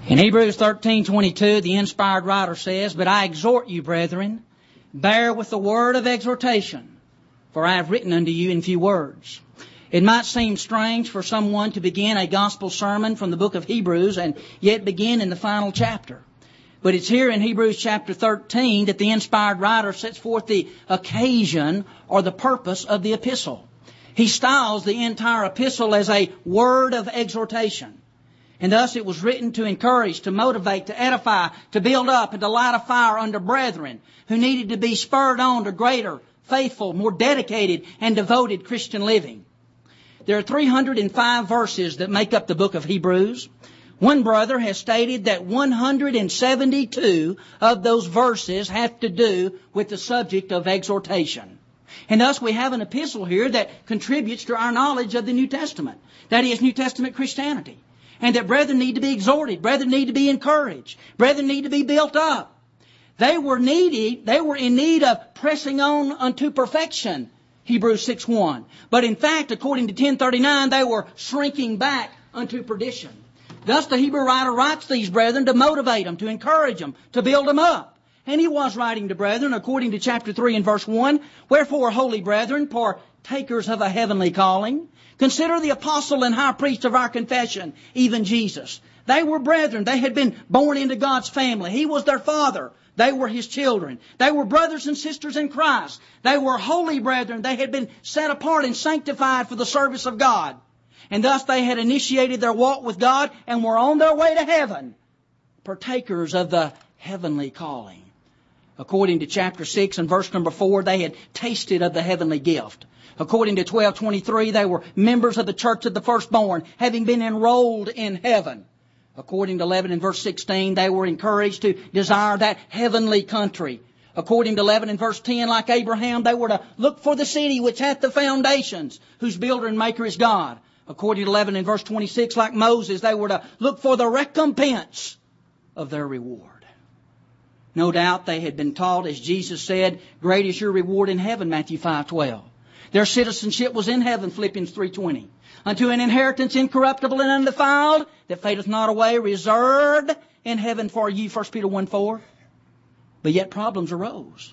In Hebrews 13:22, the inspired writer says, "But I exhort you, brethren, bear with the word of exhortation, for I have written unto you in few words." It might seem strange for someone to begin a gospel sermon from the book of Hebrews and yet begin in the final chapter. But it's here in Hebrews chapter 13 that the inspired writer sets forth the occasion or the purpose of the epistle. He styles the entire epistle as a word of exhortation. And thus it was written to encourage, to motivate, to edify, to build up, and to light a fire under brethren who needed to be spurred on to greater, faithful, more dedicated, and devoted Christian living. There are 305 verses that make up the book of Hebrews. One brother has stated that 172 of those verses have to do with the subject of exhortation. And thus we have an epistle here that contributes to our knowledge of the New Testament. That is New Testament Christianity. And that brethren need to be exhorted. Brethren need to be encouraged. Brethren need to be built up. They were in need of pressing on unto perfection, Hebrews 6:1. But in fact, according to 1039, they were shrinking back unto perdition. Thus the Hebrew writer writes these brethren to motivate them, to encourage them, to build them up. And he was writing to brethren, according to chapter 3 and verse 1, "Wherefore, holy brethren, partakers of a heavenly calling, consider the apostle and high priest of our confession, even Jesus." They were brethren. They had been born into God's family. He was their father. They were His children. They were brothers and sisters in Christ. They were holy brethren. They had been set apart and sanctified for the service of God. And thus they had initiated their walk with God and were on their way to heaven, partakers of the heavenly calling. According to chapter 6 and verse number 4, they had tasted of the heavenly gift. According to 12:23, they were members of the church of the firstborn, having been enrolled in heaven. According to 11 and verse 16, they were encouraged to desire that heavenly country. According to 11 and verse 10, like Abraham, they were to look for the city which hath the foundations, whose builder and maker is God. According to 11 and verse 26, like Moses, they were to look for the recompense of their reward. No doubt they had been taught, as Jesus said, "Great is your reward in heaven," Matthew 5:12. Their citizenship was in heaven, Philippians 3:20. "Unto an inheritance incorruptible and undefiled, that fadeth not away, reserved in heaven for you," 1 Peter 1:4. But yet problems arose.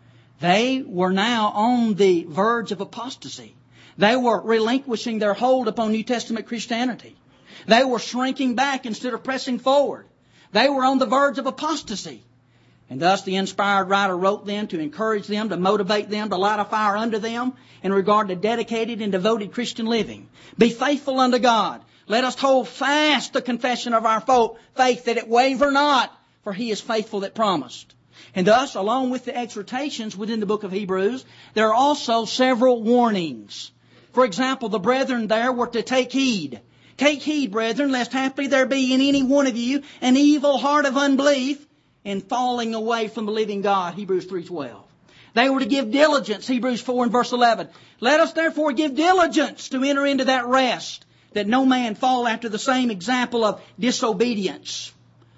They were now on the verge of apostasy. They were relinquishing their hold upon New Testament Christianity. They were shrinking back instead of pressing forward. They were on the verge of apostasy. And thus the inspired writer wrote them to encourage them, to motivate them, to light a fire under them in regard to dedicated and devoted Christian living. "Be faithful unto God. Let us hold fast the confession of our faith, that it waver not, for He is faithful that promised." And thus, along with the exhortations within the book of Hebrews, there are also several warnings. For example, the brethren there were to take heed. "Take heed, brethren, lest haply there be in any one of you an evil heart of unbelief, in falling away from the living God," Hebrews 3:12. They were to give diligence, Hebrews 4 and verse 11. "Let us therefore give diligence to enter into that rest, that no man fall after the same example of disobedience."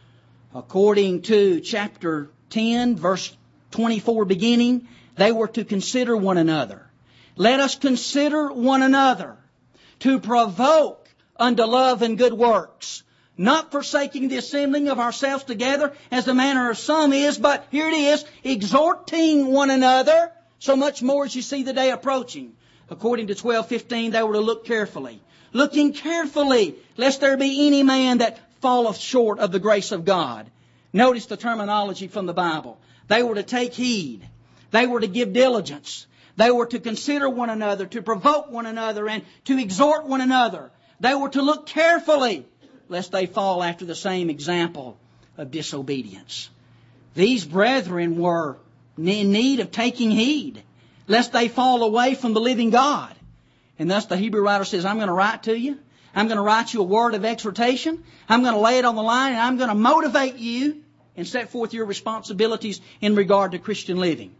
According to chapter 10, verse 24 beginning, they were to consider one another. "Let us consider one another to provoke unto love and good works, not forsaking the assembling of ourselves together, as the manner of some is, but," here it is, "exhorting one another, so much more as you see the day approaching." According to 12:15, they were to look carefully. "Looking carefully, lest there be any man that falleth short of the grace of God." Notice the terminology from the Bible. They were to take heed. They were to give diligence. They were to consider one another, to provoke one another, and to exhort one another. They were to look carefully, lest they fall after the same example of disobedience. These brethren were in need of taking heed, lest they fall away from the living God. And thus the Hebrew writer says, "I'm going to write to you. I'm going to write you a word of exhortation. I'm going to lay it on the line, and I'm going to motivate you and set forth your responsibilities in regard to Christian living."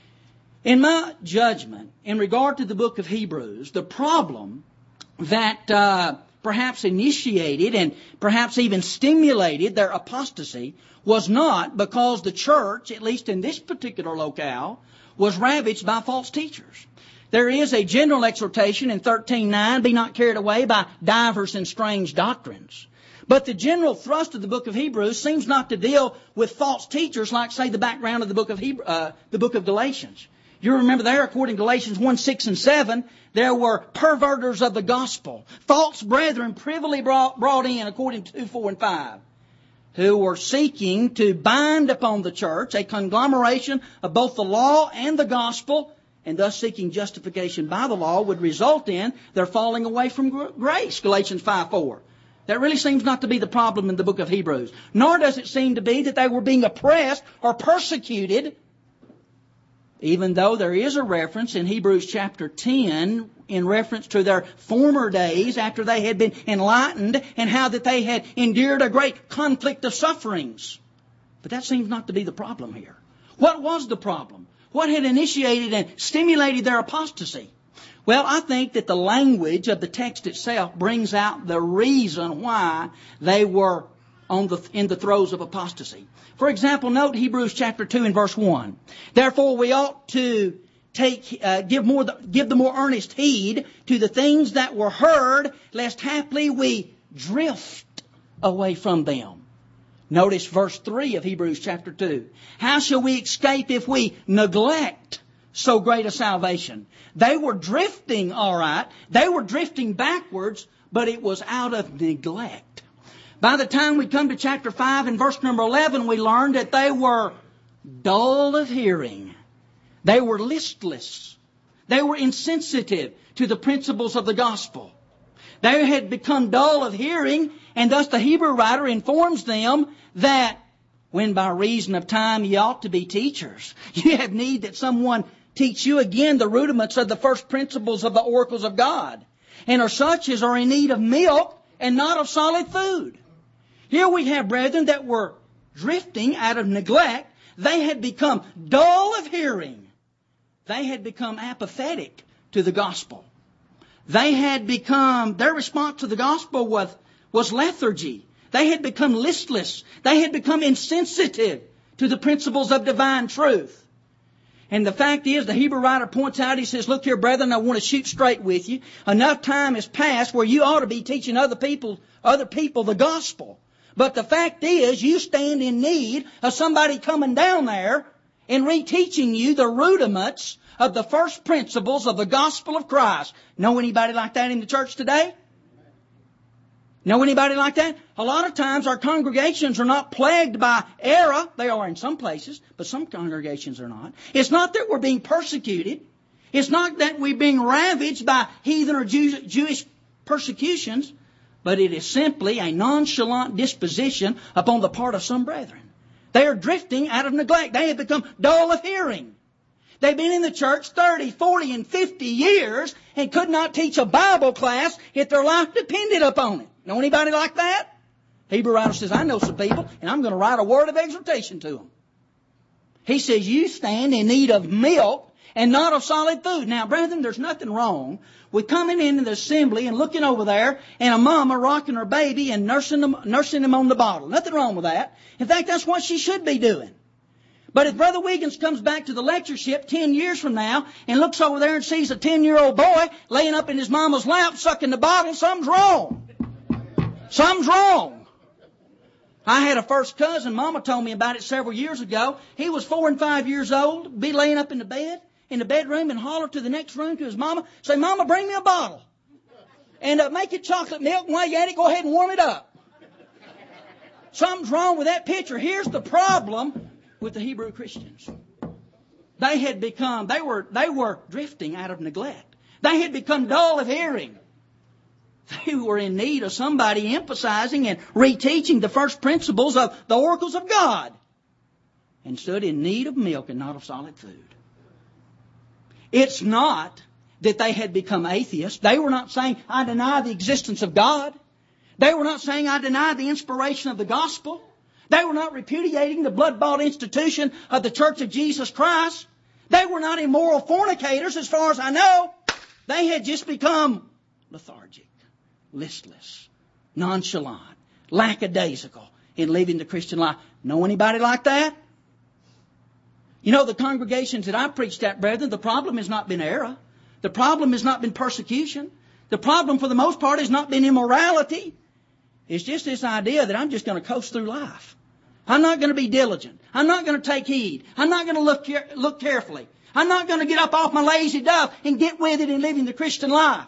In my judgment, in regard to the book of Hebrews, the problem that perhaps initiated and perhaps even stimulated their apostasy was not because the church, at least in this particular locale, was ravaged by false teachers. There is a general exhortation in 13:9, "Be not carried away by divers and strange doctrines." But the general thrust of the book of Hebrews seems not to deal with false teachers like, say, the background of the book of Galatians. You remember there, according to Galatians 1, 6, and 7, there were perverters of the gospel, false brethren privily brought in, according to 2, 4, and 5, who were seeking to bind upon the church a conglomeration of both the law and the gospel, and thus seeking justification by the law would result in their falling away from grace, Galatians 5, 4. That really seems not to be the problem in the book of Hebrews. Nor does it seem to be that they were being oppressed or persecuted, even though there is a reference in Hebrews chapter 10 in reference to their former days after they had been enlightened and how that they had endured a great conflict of sufferings. But that seems not to be the problem here. What was the problem? What had initiated and stimulated their apostasy? Well, I think that the language of the text itself brings out the reason why they were in the throes of apostasy. For example, note Hebrews chapter 2 and verse 1. Therefore we ought to give the more earnest heed to the things that were heard, lest haply we drift away from them. Notice verse 3 of Hebrews chapter 2. How shall we escape if we neglect so great a salvation? They were drifting, all right. They were drifting backwards, but it was out of neglect. By the time we come to chapter 5 and verse number 11, we learned that they were dull of hearing. They were listless. They were insensitive to the principles of the gospel. They had become dull of hearing, and thus the Hebrew writer informs them that when by reason of time ye ought to be teachers, you have need that someone teach you again the rudiments of the first principles of the oracles of God, and are such as are in need of milk and not of solid food. Here we have brethren that were drifting out of neglect. They had become dull of hearing. They had become apathetic to the gospel. Their response to the gospel was lethargy. They had become listless. They had become insensitive to the principles of divine truth. And the fact is, the Hebrew writer points out, he says, look here, brethren, I want to shoot straight with you. Enough time has passed where you ought to be teaching other people the gospel. But the fact is, you stand in need of somebody coming down there and reteaching you the rudiments of the first principles of the gospel of Christ. Know anybody like that in the church today? Know anybody like that? A lot of times our congregations are not plagued by error. They are in some places, but some congregations are not. It's not that we're being persecuted. It's not that we're being ravaged by heathen or Jewish persecutions, but it is simply a nonchalant disposition upon the part of some brethren. They are drifting out of neglect. They have become dull of hearing. They've been in the church 30, 40, and 50 years and could not teach a Bible class if their life depended upon it. Know anybody like that? Hebrew writer says, I know some people, and I'm going to write a word of exhortation to them. He says, you stand in need of milk and not of solid food. Now, brethren, there's nothing wrong with coming into the assembly and looking over there and a mama rocking her baby and nursing them on the bottle. Nothing wrong with that. In fact, that's what she should be doing. But if Brother Wiggins comes back to the lectureship 10 years from now and looks over there and sees a 10-year-old boy laying up in his mama's lap sucking the bottle, something's wrong. Something's wrong. I had a first cousin, Mama told me about it several years ago. He was 4 and 5 years old, be laying up in the bedroom and holler to the next room to his mama, say, Mama, bring me a bottle. And make it chocolate milk, and while you're at it, go ahead and warm it up. Something's wrong with that picture. Here's the problem with the Hebrew Christians. They were drifting out of neglect. They had become dull of hearing. They were in need of somebody emphasizing and reteaching the first principles of the oracles of God, and stood in need of milk and not of solid food. It's not that they had become atheists. They were not saying, I deny the existence of God. They were not saying, I deny the inspiration of the gospel. They were not repudiating the blood-bought institution of the Church of Jesus Christ. They were not immoral fornicators, as far as I know. They had just become lethargic, listless, nonchalant, lackadaisical in living the Christian life. Know anybody like that? You know, the congregations that I preached at, brethren, the problem has not been error. The problem has not been persecution. The problem, for the most part, has not been immorality. It's just this idea that I'm just going to coast through life. I'm not going to be diligent. I'm not going to take heed. I'm not going to look carefully. I'm not going to get up off my lazy dove and get with it in living the Christian life.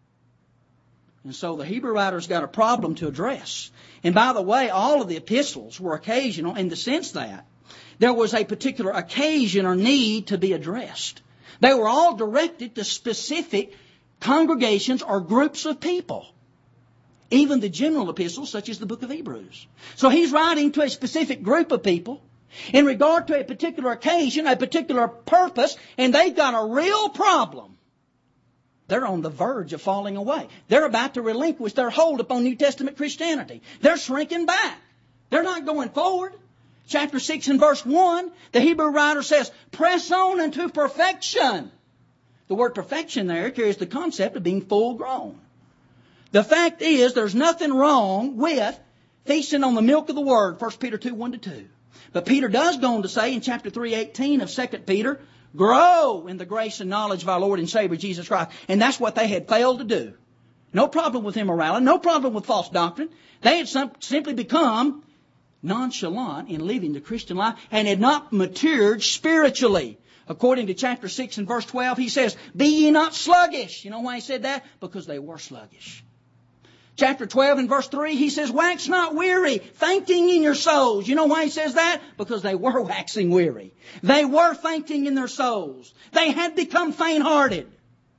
And so the Hebrew writer's got a problem to address. And by the way, all of the epistles were occasional in the sense that there was a particular occasion or need to be addressed. They were all directed to specific congregations or groups of people. Even the general epistles, such as the book of Hebrews. So he's writing to a specific group of people in regard to a particular occasion, a particular purpose, and they've got a real problem. They're on the verge of falling away. They're about to relinquish their hold upon New Testament Christianity. They're shrinking back. They're not going forward. Chapter 6 and verse 1, the Hebrew writer says, press on unto perfection. The word perfection there carries the concept of being full grown. The fact is, there's nothing wrong with feasting on the milk of the Word, 1 Peter 2, 1-2. But Peter does go on to say in chapter 3:18 of 2 Peter, grow in the grace and knowledge of our Lord and Savior Jesus Christ. And that's what they had failed to do. No problem with immorality, no problem with false doctrine. They had simply become nonchalant in living the Christian life and had not matured spiritually. According to chapter 6 and verse 12, he says, be ye not sluggish. You know why he said that? Because they were sluggish. Chapter 12 and verse 3, he says, wax not weary, fainting in your souls. You know why he says that? Because they were waxing weary. They were fainting in their souls. They had become faint-hearted.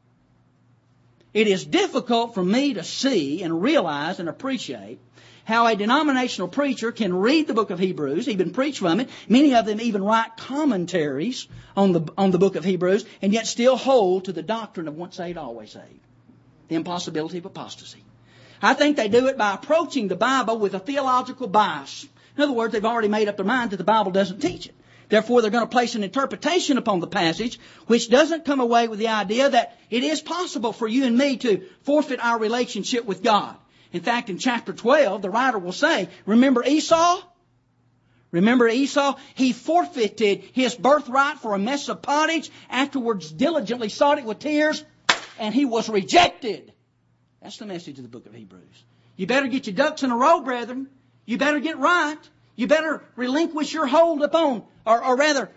It is difficult for me to see and realize and appreciate how a denominational preacher can read the book of Hebrews, even preach from it. Many of them even write commentaries on the book of Hebrews, and yet still hold to the doctrine of once saved, always saved. The impossibility of apostasy. I think they do it by approaching the Bible with a theological bias. In other words, they've already made up their mind that the Bible doesn't teach it. Therefore, they're going to place an interpretation upon the passage which doesn't come away with the idea that it is possible for you and me to forfeit our relationship with God. In fact, in chapter 12, the writer will say, remember Esau? Remember Esau? He forfeited his birthright for a mess of pottage, afterwards diligently sought it with tears, and he was rejected. That's the message of the book of Hebrews. You better get your ducks in a row, brethren. You better get right. You better relinquish your hold upon, or rather,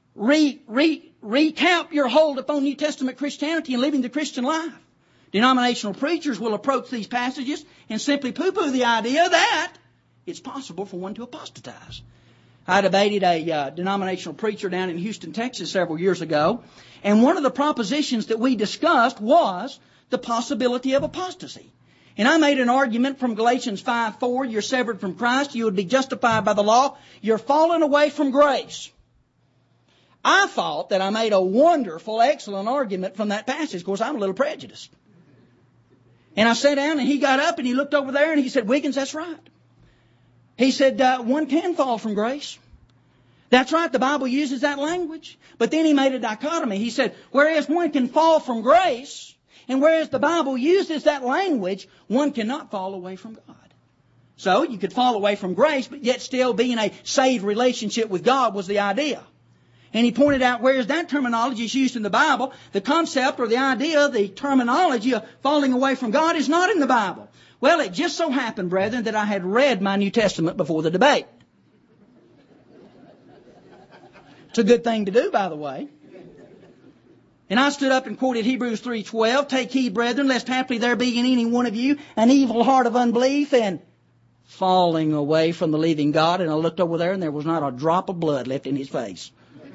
recount your hold upon New Testament Christianity and living the Christian life. Denominational preachers will approach these passages and simply poo-poo the idea that it's possible for one to apostatize. I debated a denominational preacher down in Houston, Texas several years ago, and one of the propositions that we discussed was the possibility of apostasy. And I made an argument from Galatians 5:4, you're severed from Christ, you would be justified by the law, you're fallen away from grace. I thought that I made a wonderful, excellent argument from that passage. Of course, I'm a little prejudiced. And I sat down and he got up and he looked over there and he said, Wiggins, that's right. He said, one can fall from grace. That's right, the Bible uses that language. But then he made a dichotomy. He said, whereas one can fall from grace, and whereas the Bible uses that language, one cannot fall away from God. So you could fall away from grace, but yet still be in a saved relationship with God was the idea. And he pointed out, whereas that terminology is used in the Bible, the concept or the idea, the terminology of falling away from God is not in the Bible. Well, it just so happened, brethren, that I had read my New Testament before the debate. It's a good thing to do, by the way. And I stood up and quoted Hebrews 3:12, take heed, brethren, lest haply there be in any one of you an evil heart of unbelief and falling away from the living God. And I looked over there and there was not a drop of blood left in his face.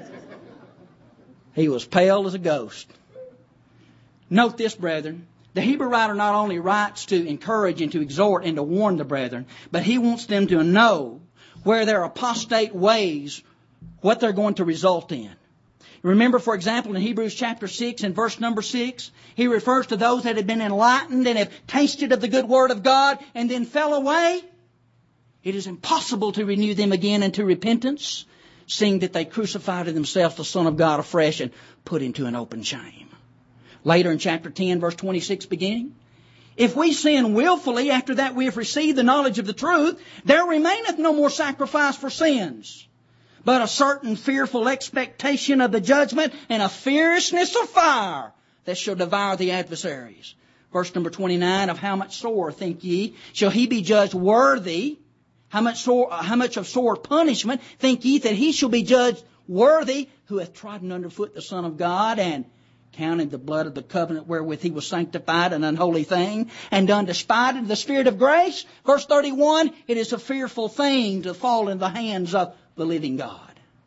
He was pale as a ghost. Note this, brethren. The Hebrew writer not only writes to encourage and to exhort and to warn the brethren, but he wants them to know where their apostate ways, what they're going to result in. Remember, for example, in Hebrews chapter 6 and verse number 6, he refers to those that have been enlightened and have tasted of the good word of God and then fell away. It is impossible to renew them again into repentance, seeing that they crucified to themselves the Son of God afresh and put him to an open shame. Later in chapter 10, verse 26 beginning, if we sin willfully after that we have received the knowledge of the truth, there remaineth no more sacrifice for sins, but a certain fearful expectation of the judgment and a fierceness of fire that shall devour the adversaries. Verse number 29, of how much sore, think ye, shall he be judged worthy? How much of sore punishment think ye that he shall be judged worthy, who hath trodden under foot the Son of God, and counted the blood of the covenant wherewith he was sanctified an unholy thing, and done despite of the Spirit of grace? Verse 31, it is a fearful thing to fall in the hands of the living God.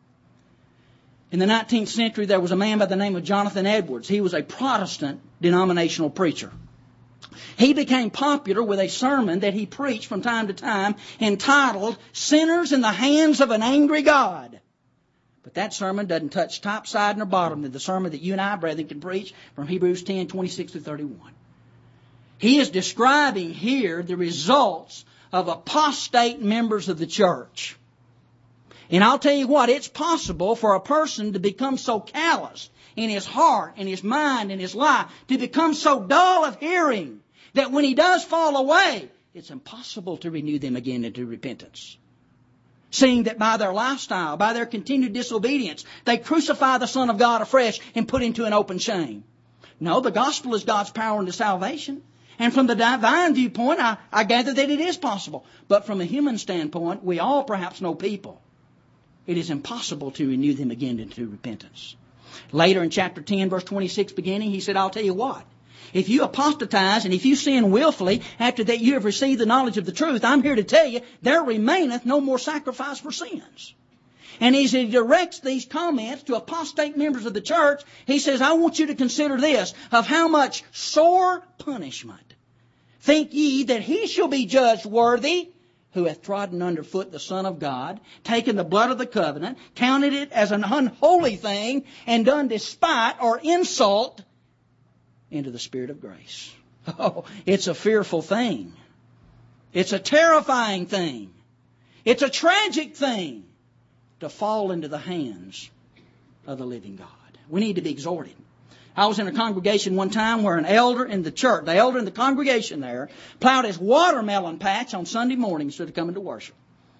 In the 19th century, there was a man by the name of Jonathan Edwards. He was a Protestant denominational preacher. He became popular with a sermon that he preached from time to time entitled, Sinners in the Hands of an Angry God. But that sermon doesn't touch top, side, nor bottom to the sermon that you and I, brethren, can preach from Hebrews 10, 26 to 31. He is describing here the results of apostate members of the church. And I'll tell you what, it's possible for a person to become so callous in his heart, in his mind, in his life, to become so dull of hearing that when he does fall away, it's impossible to renew them again into repentance. Seeing that by their lifestyle, by their continued disobedience, they crucify the Son of God afresh and put him to an open shame. No, the gospel is God's power unto salvation. And from the divine viewpoint, I gather that it is possible. But from a human standpoint, we all perhaps know people. It is impossible to renew them again into repentance. Later in chapter 10, verse 26 beginning, he said, I'll tell you what. If you apostatize and if you sin willfully after that you have received the knowledge of the truth, I'm here to tell you, there remaineth no more sacrifice for sins. And as he directs these comments to apostate members of the church, he says, I want you to consider this, of how much sore punishment think ye that he shall be judged worthy, who hath trodden under foot the Son of God, taken the blood of the covenant, counted it as an unholy thing, and done despite or insult into the Spirit of grace. Oh, it's a fearful thing. It's a terrifying thing. It's a tragic thing to fall into the hands of the living God. We need to be exhorted. I was in a congregation one time where an elder in the church, the elder in the congregation there, plowed his watermelon patch on Sunday morning instead of coming to worship.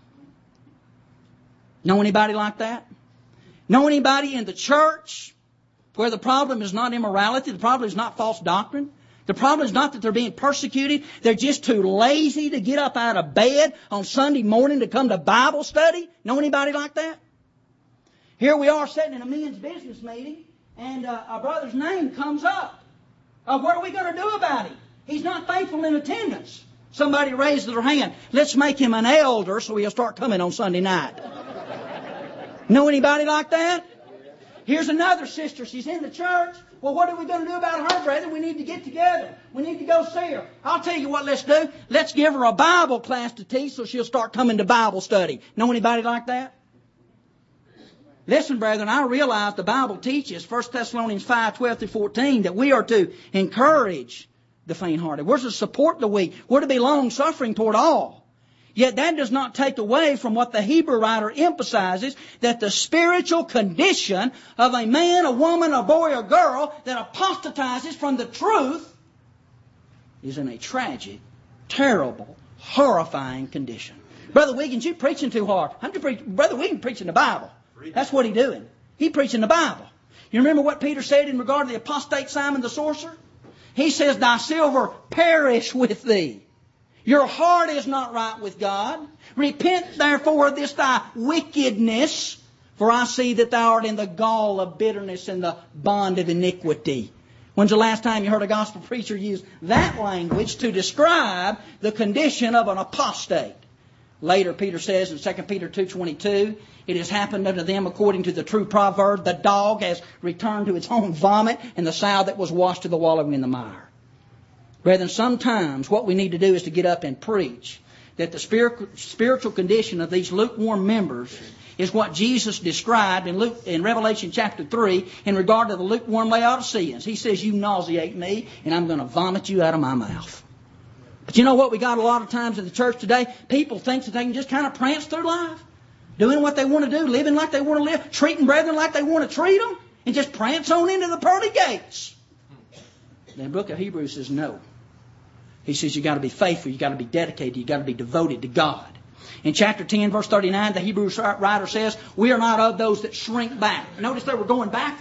Know anybody like that? Know anybody in the church where the problem is not immorality, the problem is not false doctrine, the problem is not that they're being persecuted, they're just too lazy to get up out of bed on Sunday morning to come to Bible study? Know anybody like that? Here we are sitting in a men's business meeting, and our brother's name comes up. What are we going to do about him? He's not faithful in attendance. Somebody raised their hand. Let's make him an elder so he'll start coming on Sunday night. Know anybody like that? Here's another sister. She's in the church. Well, what are we going to do about her, brethren? We need to get together. We need to go see her. I'll tell you what let's do. Let's give her a Bible class to teach so she'll start coming to Bible study. Know anybody like that? Listen, brethren, I realize the Bible teaches, 1 Thessalonians 5:12 through 14, that we are to encourage the faint-hearted. We're to support the weak. We're to be long-suffering toward all. Yet that does not take away from what the Hebrew writer emphasizes, that the spiritual condition of a man, a woman, a boy, or girl that apostatizes from the truth is in a tragic, terrible, horrifying condition. Brother Wiggins, you're preaching too hard. Brother Wiggins preaching the Bible. That's what he's doing. He's preaching the Bible. You remember what Peter said in regard to the apostate Simon the sorcerer? He says, thy silver perish with thee. Your heart is not right with God. Repent therefore of this thy wickedness, for I see that thou art in the gall of bitterness and the bond of iniquity. When's the last time you heard a gospel preacher use that language to describe the condition of an apostate? Later, Peter says in 2 Peter 2:22, it has happened unto them according to the true proverb, the dog has returned to its own vomit, and the sow that was washed to the wallowing in the mire. Brethren, sometimes what we need to do is to get up and preach that the spiritual condition of these lukewarm members is what Jesus described in Revelation chapter 3 in regard to the lukewarm Laodiceans. He says, you nauseate me, and I'm going to vomit you out of my mouth. But you know what we got a lot of times in the church today? People think that they can just kind of prance through life, doing what they want to do, living like they want to live, treating brethren like they want to treat them, and just prance on into the pearly gates. The book of Hebrews says no. He says you've got to be faithful, you've got to be dedicated, you've got to be devoted to God. In chapter 10, verse 39, the Hebrew writer says, we are not of those that shrink back. Notice they were going backwards.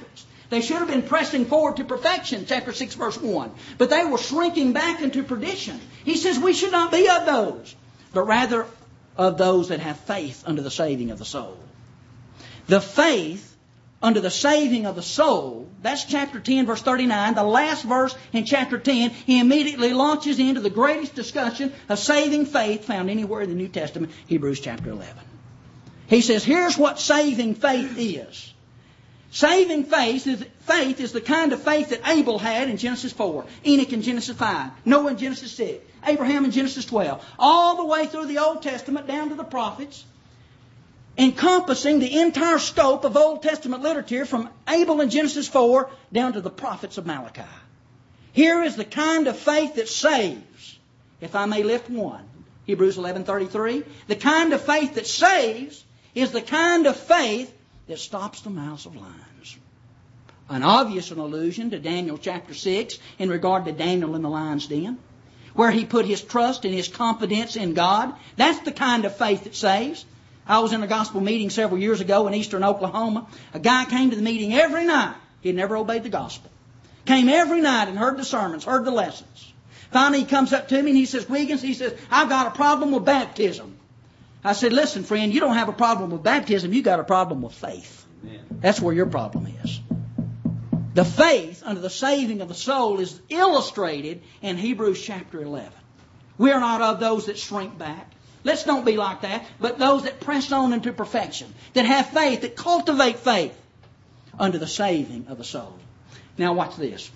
They should have been pressing forward to perfection, chapter 6, verse 1. But they were shrinking back into perdition. He says we should not be of those, but rather of those that have faith unto the saving of the soul. The faith unto the saving of the soul, that's chapter 10, verse 39, the last verse in chapter 10, he immediately launches into the greatest discussion of saving faith found anywhere in the New Testament, Hebrews chapter 11. He says, here's what saving faith is. Saving faith is the kind of faith that Abel had in Genesis 4, Enoch in Genesis 5, Noah in Genesis 6, Abraham in Genesis 12, all the way through the Old Testament down to the prophets, encompassing the entire scope of Old Testament literature from Abel in Genesis 4 down to the prophets of Malachi. Here is the kind of faith that saves. If I may lift one, Hebrews 11:33. The kind of faith that saves is the kind of faith that stops the mouths of lions. An obvious allusion to Daniel chapter 6 in regard to Daniel in the lion's den, where he put his trust and his confidence in God. That's the kind of faith that saves. I was in a gospel meeting several years ago in eastern Oklahoma. A guy came to the meeting every night. He had never obeyed the gospel. Came every night and heard the sermons, heard the lessons. Finally, he comes up to me and he says, Wiggins, he says, I've got a problem with baptism. I said, listen, friend, you don't have a problem with baptism. You got a problem with faith. Amen. That's where your problem is. The faith unto the saving of the soul is illustrated in Hebrews chapter 11. We are not of those that shrink back. Let's don't be like that, but those that press on into perfection, that have faith, that cultivate faith unto the saving of the soul. Now watch this.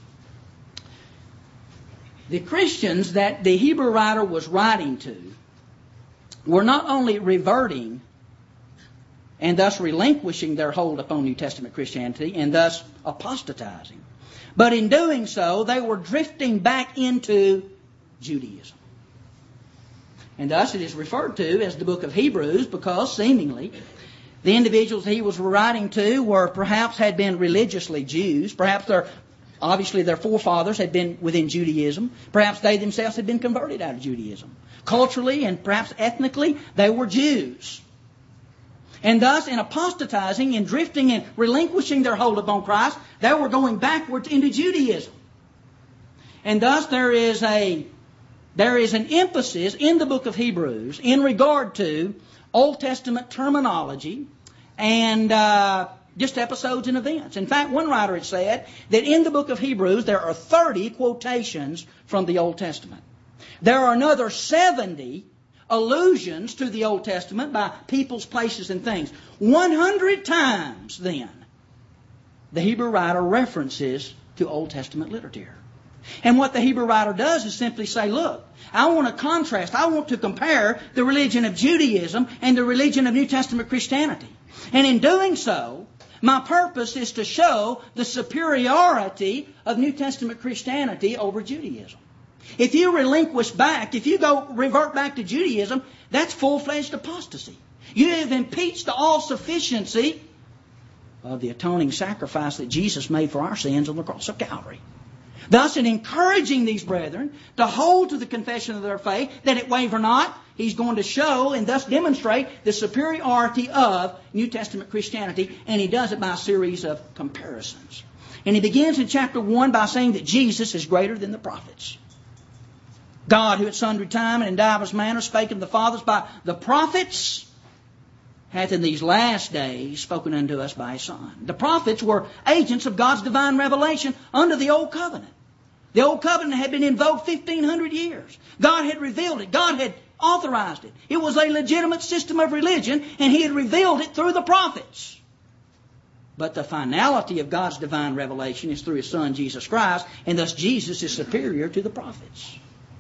The Christians that the Hebrew writer was writing to were not only reverting and thus relinquishing their hold upon New Testament Christianity and thus apostatizing, but in doing so, they were drifting back into Judaism. And thus it is referred to as the book of Hebrews because seemingly the individuals he was writing to were perhaps had been religiously Jews. Perhaps obviously their forefathers had been within Judaism. Perhaps they themselves had been converted out of Judaism. Culturally and perhaps ethnically, they were Jews. And thus in apostatizing and drifting and relinquishing their hold upon Christ, they were going backwards into Judaism. And thus there is an emphasis in the book of Hebrews in regard to Old Testament terminology and just episodes and events. In fact, one writer had said that in the book of Hebrews there are 30 quotations from the Old Testament. There are another 70 allusions to the Old Testament by peoples, places, and things. 100 times, then, the Hebrew writer references to Old Testament literature. And what the Hebrew writer does is simply say, look, I want to contrast, I want to compare the religion of Judaism and the religion of New Testament Christianity. And in doing so, my purpose is to show the superiority of New Testament Christianity over Judaism. If you relinquish back, if you revert back to Judaism, that's full-fledged apostasy. You have impeached the all-sufficiency of the atoning sacrifice that Jesus made for our sins on the cross of Calvary. Thus, in encouraging these brethren to hold to the confession of their faith, that it waver not, he's going to show and thus demonstrate the superiority of New Testament Christianity, and he does it by a series of comparisons. And he begins in chapter 1 by saying that Jesus is greater than the prophets. God, who at sundry time and in divers manners spake unto the fathers by the prophets, hath in these last days spoken unto us by His Son. The prophets were agents of God's divine revelation under the Old Covenant. The Old Covenant had been invoked 1,500 years. God had revealed it. God had authorized it. It was a legitimate system of religion, and He had revealed it through the prophets. But the finality of God's divine revelation is through His Son, Jesus Christ, and thus Jesus is superior to the prophets.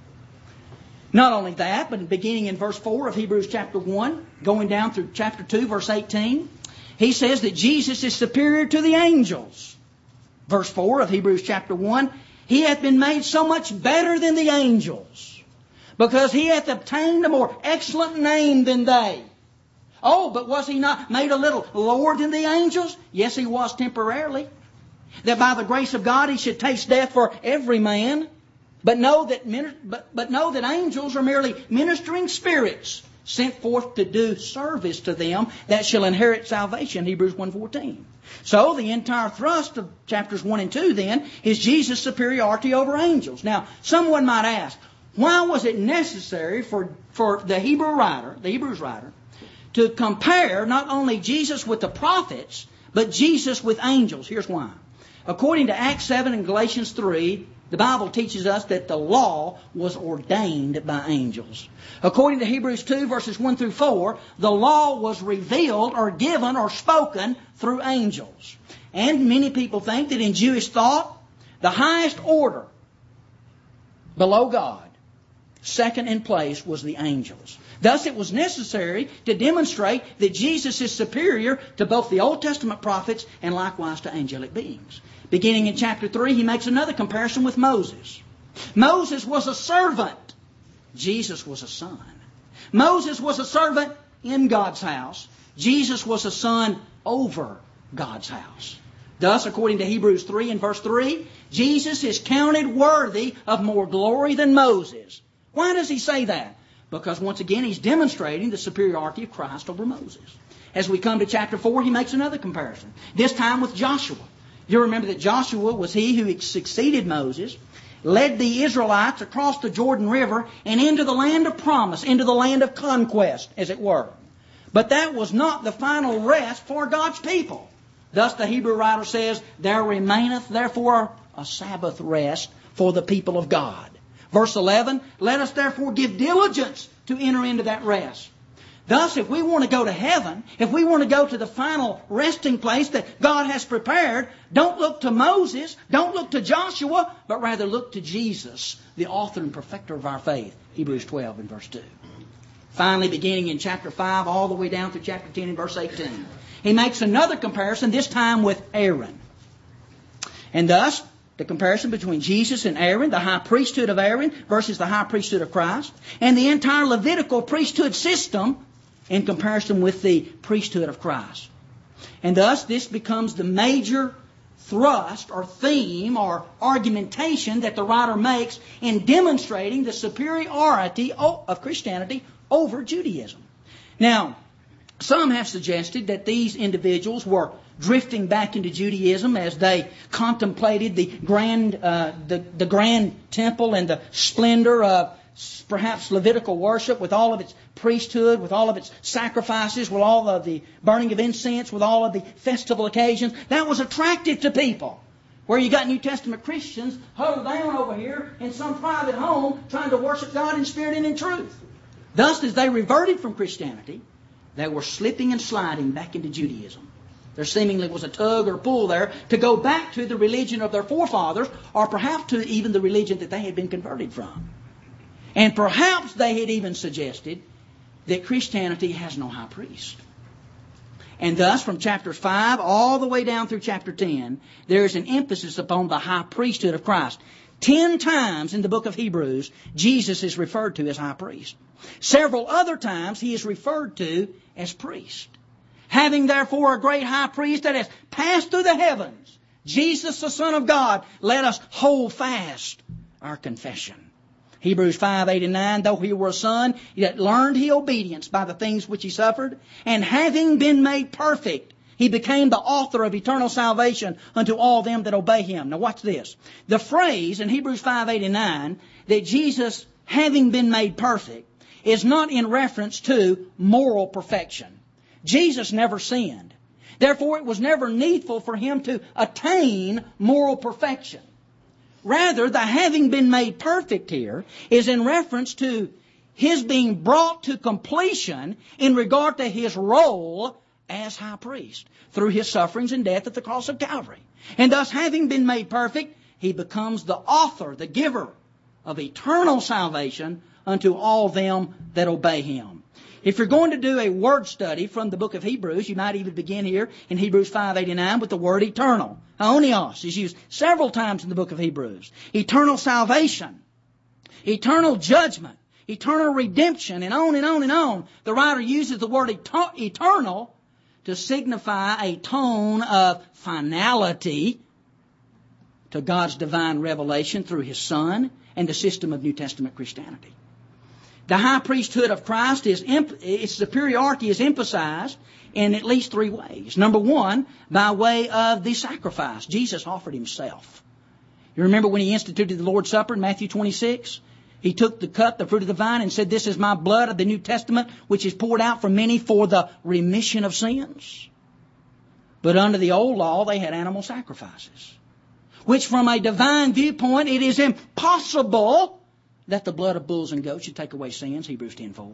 Not only that, but beginning in verse 4 of Hebrews chapter 1, going down through chapter 2, verse 18, he says that Jesus is superior to the angels. Verse 4 of Hebrews chapter 1, He hath been made so much better than the angels, because He hath obtained a more excellent name than they. Oh, but was He not made a little lower than the angels? Yes, He was temporarily. That by the grace of God He should taste death for every man. But know that angels are merely ministering spirits sent forth to do service to them that shall inherit salvation, Hebrews 1:14. So the entire thrust of chapters 1 and 2 then is Jesus' superiority over angels. Now, someone might ask, why was it necessary for the Hebrews writer, to compare not only Jesus with the prophets, but Jesus with angels? Here's why. According to Acts 7 and Galatians 3, the Bible teaches us that the law was ordained by angels. According to Hebrews 2 verses 1 through 4, the law was revealed or given or spoken through angels. And many people think that in Jewish thought, the highest order below God, second in place, was the angels. Thus it was necessary to demonstrate that Jesus is superior to both the Old Testament prophets and likewise to angelic beings. Beginning in chapter 3, he makes another comparison with Moses. Moses was a servant. Jesus was a son. Moses was a servant in God's house. Jesus was a son over God's house. Thus, according to Hebrews 3 and verse 3, Jesus is counted worthy of more glory than Moses. Why does he say that? Because once again, he's demonstrating the superiority of Christ over Moses. As we come to chapter 4, he makes another comparison, this time with Joshua. You remember that Joshua was he who succeeded Moses, led the Israelites across the Jordan River and into the land of promise, into the land of conquest, as it were. But that was not the final rest for God's people. Thus the Hebrew writer says, there remaineth therefore a Sabbath rest for the people of God. Verse 11, let us therefore give diligence to enter into that rest. Thus, if we want to go to heaven, if we want to go to the final resting place that God has prepared, don't look to Moses, don't look to Joshua, but rather look to Jesus, the author and perfecter of our faith. Hebrews 12 and verse 2. Finally, beginning in chapter 5 all the way down through chapter 10 and verse 18, he makes another comparison, this time with Aaron. And thus, the comparison between Jesus and Aaron, the high priesthood of Aaron versus the high priesthood of Christ, and the entire Levitical priesthood system in comparison with the priesthood of Christ. And thus this becomes the major thrust or theme or argumentation that the writer makes in demonstrating the superiority of Christianity over Judaism. Now, some have suggested that these individuals were drifting back into Judaism as they contemplated the grand temple and the splendor of perhaps Levitical worship with all of its priesthood, with all of its sacrifices, with all of the burning of incense, with all of the festival occasions. That was attractive to people. Where you got New Testament Christians huddled down over here in some private home trying to worship God in spirit and in truth. Thus, as they reverted from Christianity, they were slipping and sliding back into Judaism. There seemingly was a tug or pull there to go back to the religion of their forefathers, or perhaps to even the religion that they had been converted from. And perhaps they had even suggested that Christianity has no high priest. And thus, from chapters 5 all the way down through chapter 10, there is an emphasis upon the high priesthood of Christ. 10 times in the book of Hebrews, Jesus is referred to as high priest. Several other times he is referred to as priest. Having therefore a great high priest that has passed through the heavens, Jesus the Son of God, let us hold fast our confession. Hebrews 5, 8 and 9, though he were a son, yet learned he obedience by the things which he suffered, and having been made perfect, he became the author of eternal salvation unto all them that obey him. Now watch this. The phrase in Hebrews 5, 8 and 9, that Jesus, having been made perfect, is not in reference to moral perfection. Jesus never sinned. Therefore, it was never needful for him to attain moral perfection. Rather, the having been made perfect here is in reference to his being brought to completion in regard to his role as high priest through his sufferings and death at the cross of Calvary. And thus, having been made perfect, he becomes the author, the giver of eternal salvation unto all them that obey him. If you're going to do a word study from the book of Hebrews, you might even begin here in Hebrews 5:89 with the word eternal. Aonios is used several times in the book of Hebrews. Eternal salvation, eternal judgment, eternal redemption, and on and on and on. The writer uses the word eternal to signify a tone of finality to God's divine revelation through his Son and the system of New Testament Christianity. The high priesthood of Christ, its superiority is emphasized in at least three ways. Number one, by way of the sacrifice. Jesus offered himself. You remember when he instituted the Lord's Supper in Matthew 26? He took the cup, the fruit of the vine, and said, "This is my blood of the New Testament, which is poured out for many for the remission of sins." But under the old law, they had animal sacrifices, which from a divine viewpoint, it is impossible that the blood of bulls and goats should take away sins, Hebrews 10:4.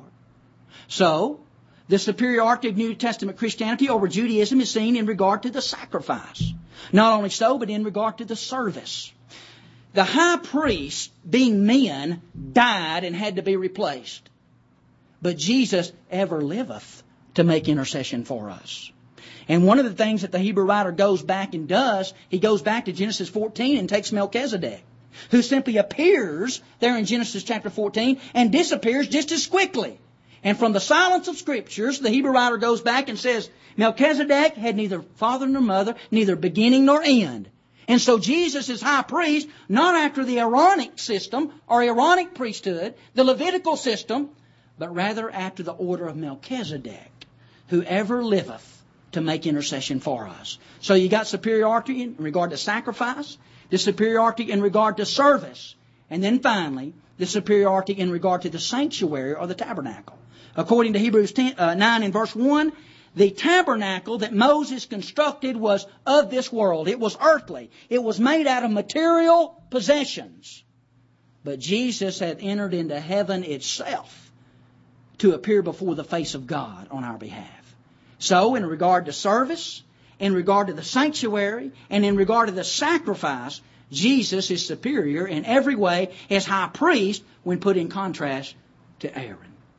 So, the superiority of New Testament Christianity over Judaism is seen in regard to the sacrifice. Not only so, but in regard to the service. The high priests, being men, died and had to be replaced. But Jesus ever liveth to make intercession for us. And one of the things that the Hebrew writer goes back and does, he goes back to Genesis 14 and takes Melchizedek, who simply appears there in Genesis chapter 14 and disappears just as quickly. And from the silence of Scriptures, the Hebrew writer goes back and says, Melchizedek had neither father nor mother, neither beginning nor end. And so Jesus is high priest, not after the Aaronic system or Aaronic priesthood, the Levitical system, but rather after the order of Melchizedek, who ever liveth to make intercession for us. So you got superiority in regard to sacrifice, the superiority in regard to service, and then finally, the superiority in regard to the sanctuary or the tabernacle. According to Hebrews 9 and verse 1, the tabernacle that Moses constructed was of this world. It was earthly. It was made out of material possessions. But Jesus had entered into heaven itself to appear before the face of God on our behalf. So, in regard to service, in regard to the sanctuary, and in regard to the sacrifice, Jesus is superior in every way as high priest when put in contrast to Aaron.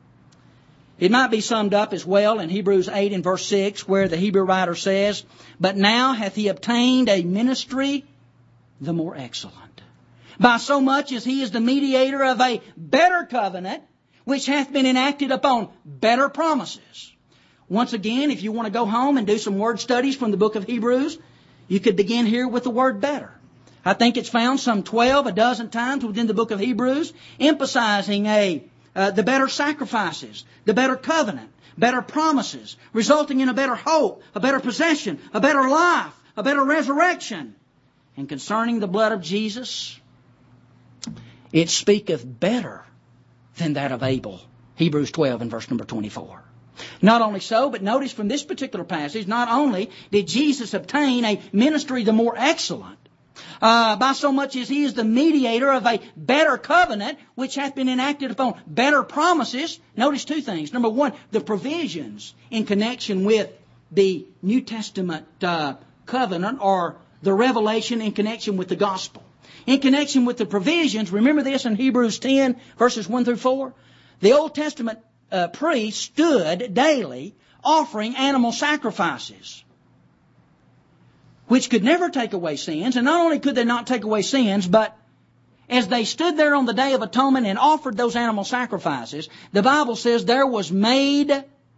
It might be summed up as well in Hebrews 8 and verse 6, where the Hebrew writer says, "But now hath he obtained a ministry the more excellent, by so much as he is the mediator of a better covenant, which hath been enacted upon better promises." Once again, if you want to go home and do some word studies from the book of Hebrews, you could begin here with the word better. I think it's found some 12, a dozen times within the book of Hebrews, emphasizing the better sacrifices, the better covenant, better promises, resulting in a better hope, a better possession, a better life, a better resurrection. And concerning the blood of Jesus, it speaketh better than that of Abel. Hebrews 12 and verse number 24. Not only so, but notice from this particular passage, not only did Jesus obtain a ministry the more excellent, by so much as he is the mediator of a better covenant, which hath been enacted upon better promises. Notice two things. Number one, the provisions in connection with the New Testament covenant, or the revelation in connection with the gospel. In connection with the provisions, remember this in Hebrews 10, verses 1 through 4? The Old Testament priest stood daily offering animal sacrifices, which could never take away sins. And not only could they not take away sins, but as they stood there on the Day of Atonement and offered those animal sacrifices, the Bible says there was made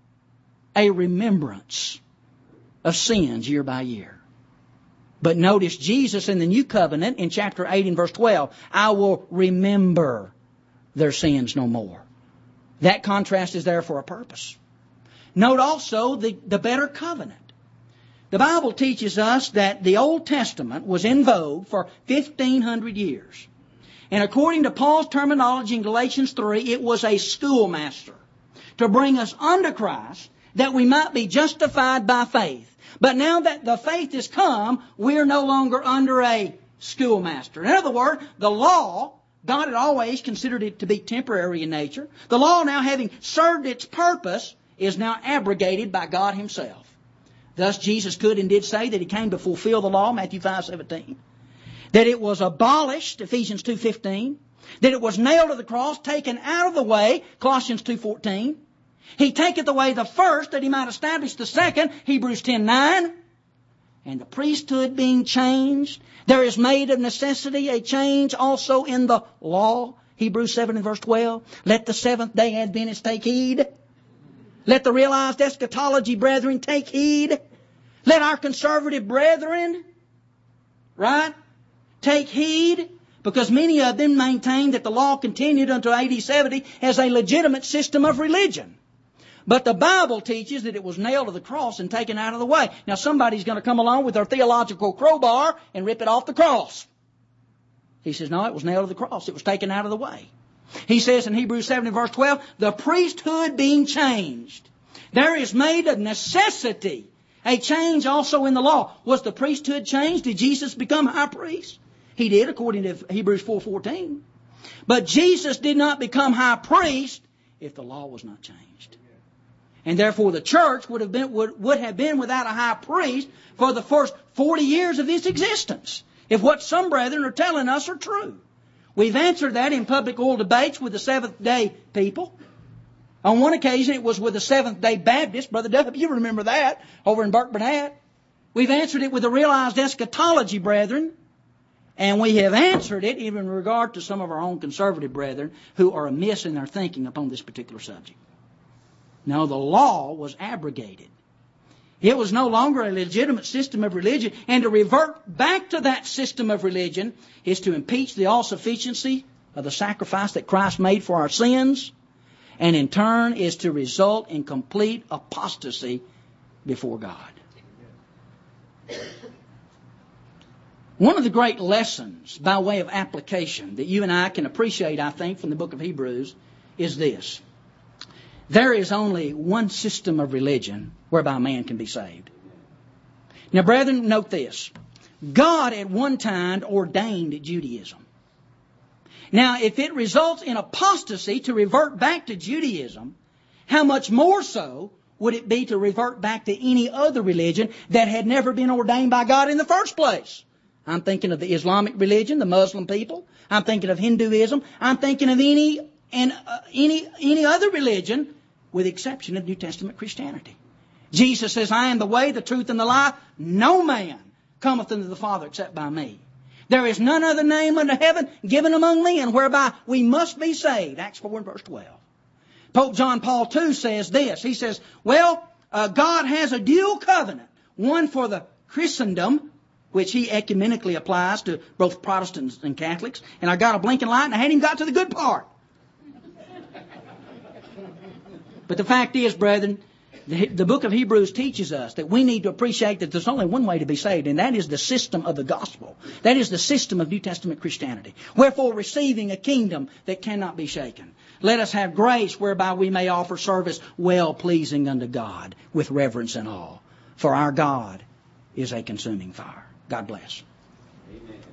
a remembrance of sins year by year. But notice Jesus in the New Covenant in chapter 8 and verse 12, "I will remember their sins no more." That contrast is there for a purpose. Note also the better covenant. The Bible teaches us that the Old Testament was in vogue for 1,500 years. And according to Paul's terminology in Galatians 3, it was a schoolmaster to bring us unto Christ that we might be justified by faith. But now that the faith has come, we are no longer under a schoolmaster. In other words, the law, God had always considered it to be temporary in nature. The law, now having served its purpose, is now abrogated by God Himself. Thus Jesus could and did say that He came to fulfill the law, Matthew 5:17. That it was abolished, Ephesians 2:15. That it was nailed to the cross, taken out of the way, Colossians 2:14. He taketh away the first that He might establish the second, Hebrews 10:9. And the priesthood being changed, there is made of necessity a change also in the law, Hebrews 7 and verse 12. Let the Seventh Day Adventists take heed. Let the realized eschatology brethren take heed. Let our conservative brethren, right, take heed. because many of them maintained that the law continued until AD 70 as a legitimate system of religion. But the Bible teaches that it was nailed to the cross and taken out of the way. Now somebody's going to come along with their theological crowbar and rip it off the cross. He says, no, it was nailed to the cross. It was taken out of the way. He says in Hebrews 7 and verse 12, the priesthood being changed, there is made of necessity a change also in the law. Was the priesthood changed? Did Jesus become high priest? He did, according to Hebrews 4:14. But Jesus did not become high priest if the law was not changed. And therefore the church would have been without a high priest for the first 40 years of its existence, if what some brethren are telling us are true. We've answered that in public oral debates with the Seventh-day people. On one occasion it was with the Seventh-day Baptists. Brother Duff, you remember that, over in Burke Burnett. We've answered it with the realized eschatology brethren. And we have answered it even in regard to some of our own conservative brethren who are amiss in their thinking upon this particular subject. No, the law was abrogated. It was no longer a legitimate system of religion, and to revert back to that system of religion is to impeach the all-sufficiency of the sacrifice that Christ made for our sins, and in turn is to result in complete apostasy before God. One of the great lessons by way of application that you and I can appreciate, I think, from the book of Hebrews is this. There is only one system of religion whereby man can be saved. Now, brethren, note this. God at one time ordained Judaism. Now, if it results in apostasy to revert back to Judaism, how much more so would it be to revert back to any other religion that had never been ordained by God in the first place? I'm thinking of the Islamic religion, the Muslim people. I'm thinking of Hinduism. I'm thinking of any other religion, with the exception of New Testament Christianity. Jesus says, I am the way, the truth, and the life. No man cometh unto the Father except by me. There is none other name under heaven given among men whereby we must be saved. Acts 4 and verse 12. Pope John Paul II says this. He says, God has a dual covenant. One for the Christendom, which he ecumenically applies to both Protestants and Catholics. And I got a blinking light and I hadn't even got to the good part. But the fact is, brethren, the book of Hebrews teaches us that we need to appreciate that there's only one way to be saved, and that is the system of the gospel. That is the system of New Testament Christianity. Wherefore, receiving a kingdom that cannot be shaken, let us have grace whereby we may offer service well-pleasing unto God with reverence and awe. For our God is a consuming fire. God bless. Amen.